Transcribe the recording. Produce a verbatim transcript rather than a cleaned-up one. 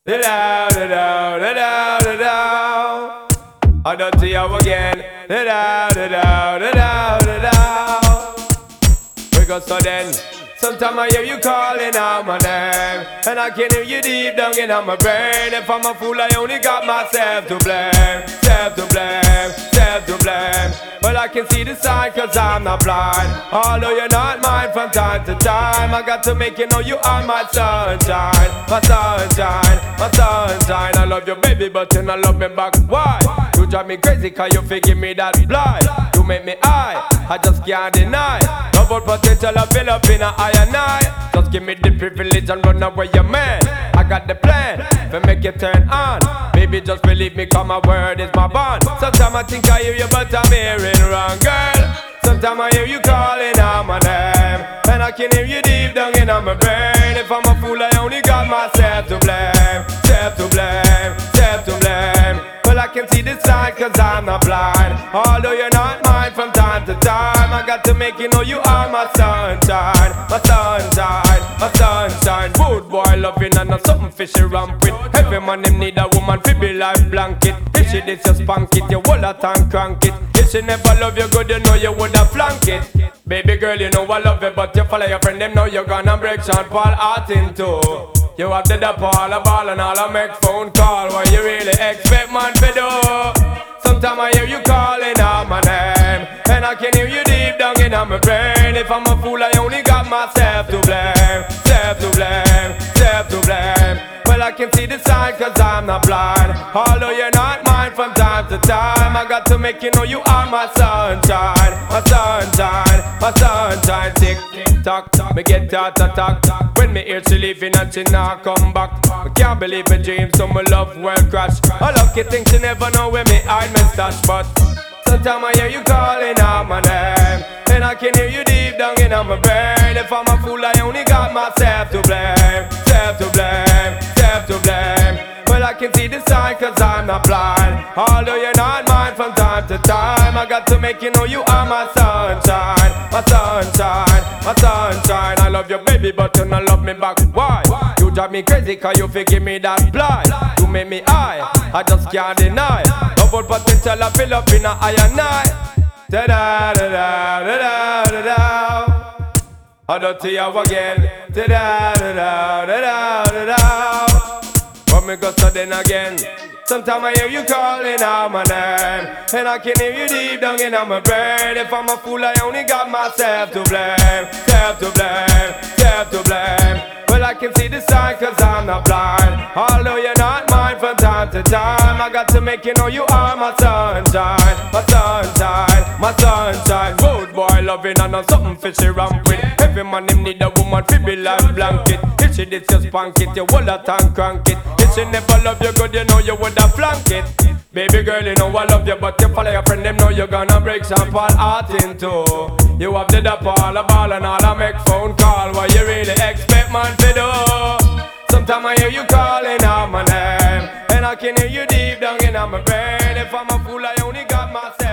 Da da da da da da da. I don't see you again. Da da da da da da da da. We go so then. Sometimes I hear you calling out my name, and I can hear you deep down in my brain. If I'm a fool, I only got myself to blame. Self to blame, self to blame. Well, I can see the sign cause I'm not blind. Although you're not mine from time to time, I got to make you know you are my sunshine. My sunshine, my sunshine. I love you baby but you don't love me back. Why? You drive me crazy cause you feel give me that blind. You make me high, I just can't deny. Double potential I fill up in a eye and eye. Just give me the privilege and run away your man. I got the plan to make you turn on. Baby just believe me cause my word is my bond. Sometimes I think I hear you but I'm hearing wrong, girl. Sometimes I hear you calling out my name, and I can hear you deep down in my brain. If I'm a fool I only got myself to blame. Self to blame, self to blame. Well, I can see the sign cause I'm not blind. Although you're not mine from time to time, I got to make you know you are my sunshine. My sunshine, my sunshine. Good boy loving and not something fishy ramp with. Every man him need a woman fi be like blanket. If she did just spank it, you hold that and crank it. If she never love you good, you know you woulda flank it. Baby girl, you know I love you, but you follow your friend them, now you gonna break Sean Paul heart in two. You have the DePaul, a ball and all, I make phone call. What you really expect man to do? Sometimes I hear you calling out my name, and I can hear you deep down in my brain. If I'm a fool I only got myself to blame. Self to blame, self to blame. Well, I can see the sign cause I'm not blind. Although you're not mine from time to time, I got to make you know you are my sunshine. My sunshine, my sunshine. Tick, tick, tock, me get out of talk. When me hear she leaving and she not come back, I can't believe my dreams, so my love will crash. I lucky think she never know where me hide my stash. But sometimes I hear you calling out my name, and I can hear you deep down in my brain. If I'm a fool I only got myself to blame. Self to blame, self to blame. Well, I can see the sign cause I'm not blind. Although you're not mine from time to time, I got to make you know you are my sunshine. My sunshine, my sunshine. I love you baby but you don't love me back. Why? You drive me crazy cause you forgive me that blind. You make me high, I just can't deny. Double potential I fill up in a eye and eye. Da da da da da da da. I don't see you again. Da da da da da da da. But me go so then again. Sometimes I hear you calling out my name, and I can hear you deep down in my brain. If I'm a fool I only got myself to blame. Self to blame, self to blame. Well, I can see the sign cause I'm not blind. Although you're not mine from time to time, I got to make you know you are my sunshine. My sunshine, my sunshine. Road boy loving and not something fishy ramp with. Every man him need a woman fi be like blanket. If she did just spank it, you hold that and crank it. If she never love you good, you know you woulda flank it. Baby girl, you know I love you, but you follow your friend them, know you're gonna break Sean Paul heart in two. You have the DePaul, a ball and all, I make phone call. What you really expect man to do? Sometimes I hear you calling out my name, and I can hear you deep down in my brain. If I'm a fool I only got myself